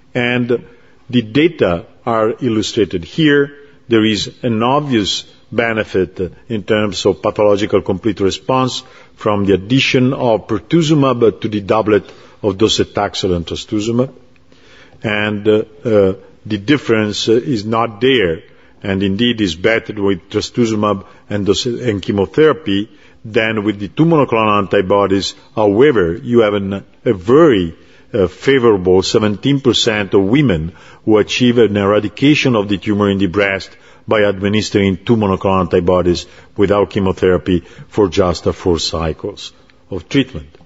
And the data are illustrated here. There is an obvious benefit in terms of pathological complete response from the addition of pertuzumab to the doublet of docetaxel and trastuzumab. And the difference is not there, and indeed is better with trastuzumab and chemotherapy than with the two monoclonal antibodies. However, you have a very favorable 17% of women who achieve an eradication of the tumor in the breast by administering two monoclonal antibodies without chemotherapy for just 4 cycles of treatment.